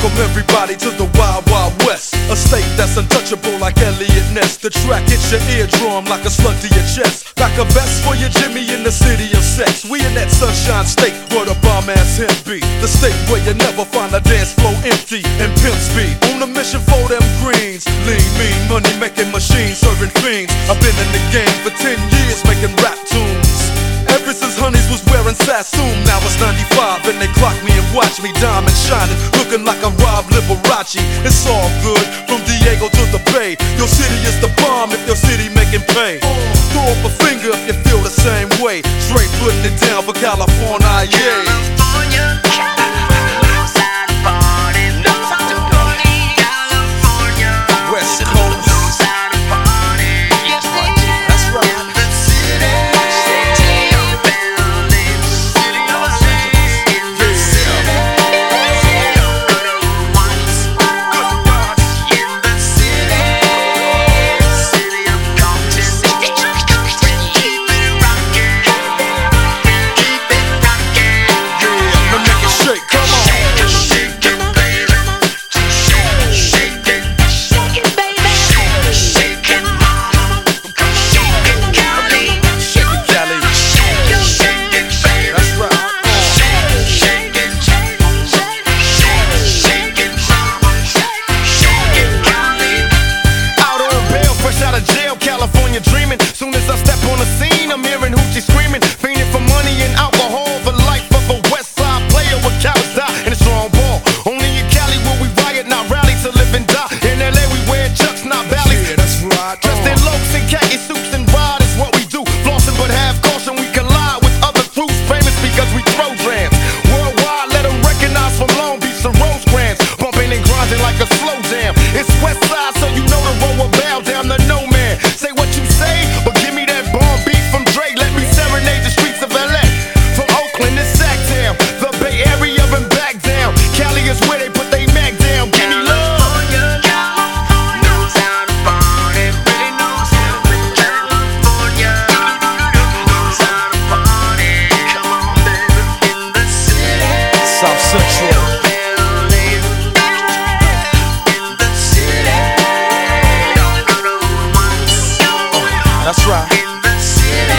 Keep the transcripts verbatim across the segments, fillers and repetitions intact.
Welcome everybody to the Wild Wild West, a state that's untouchable like Elliot Ness. The track hits your eardrum like a slug to your chest. Pack a vest for your Jimmy in the city of sex. We in that sunshine state where the bomb ass hemp be. The state where you never find a dance floor empty and pimp speed. On a mission for them greens. Lean, mean, money making machines serving fiends. I've been in the game for ten years making rap tunes. Ever since Honeys was wearing Sassoon, now it's ninety-five and they clock me and watch me diamond shining, looking like I'm Rob Liberace. It's all good from Diego to the Bay. Your city is the bomb if your city making pay. Throw up a finger if you feel the same way. Straight putting it down for California, yeah. California, knows how to party, knows how to party. California, West Coast, knows how to party. Yes, they do. That's right. In the city, city of Berlin, city of Los Angeles. In the city, city of good old ones, good ones. In the city, city of Compton. Keep it rockin', keep it rockin'. Now make it shake, come on. Shake it, shake it, baby. Shake, shake it, shake it, baby. Shake it, mama. Shake it, Cali. Shake it, Cali. Shake it, shake it, baby. That's right. Shake, shake it, shake it, shake it, mama. Shake it, Cali. Out on bail, fresh out of jail, California dreaming. Soon as I step on the scene, I'm hearing hoochie screaming, fiending for money and alcohol. The life of a West Side player with cowards die in a strong ball. Only in Cali will we riot, not rally to live and die. In L A we wear chucks, not valleys. Yeah, that's right. Dressed in locs and khaki suits and ride is what we do. Flossing but have caution, we collide with other crews. Famous because we throw drams. Worldwide, let them recognize from Long Beach to Rosecrans. Bumping and grinding like a slow jam. It's West Side, so you know the road will bow down to no man. Say what you say, but give me that bomb beat from Dre. Let me serenade the streets of L A. From Oakland to Sacktown, the Bay Area and back down. Cali is where they put they Mac down. Give me love. California, knows how to party, really knows how to. California, knows how to party. Come on, baby, in the city. South Central. Berlin, in the city. Good old ones. That's right. In the city,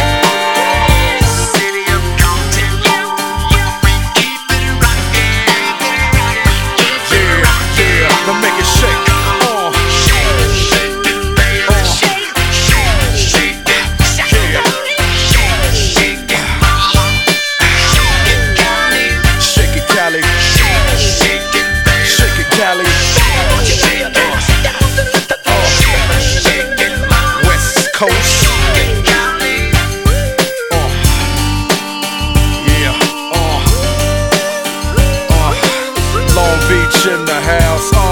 city of Compton. We keep it rockin', keep it Yeah, rockin'. yeah. Now make it shake. Uh, Shake it, shake it, baby. Shake, shake, shake it, shake it, shake it, mama. Shake it, Cali. shake it, Cali. Shake, shake it, baby. Shake it, Cali. Shake it, shake it, mama. West Coast. Shake it, Cali. Uh, yeah. Uh, uh, Long Beach in the house. Uh,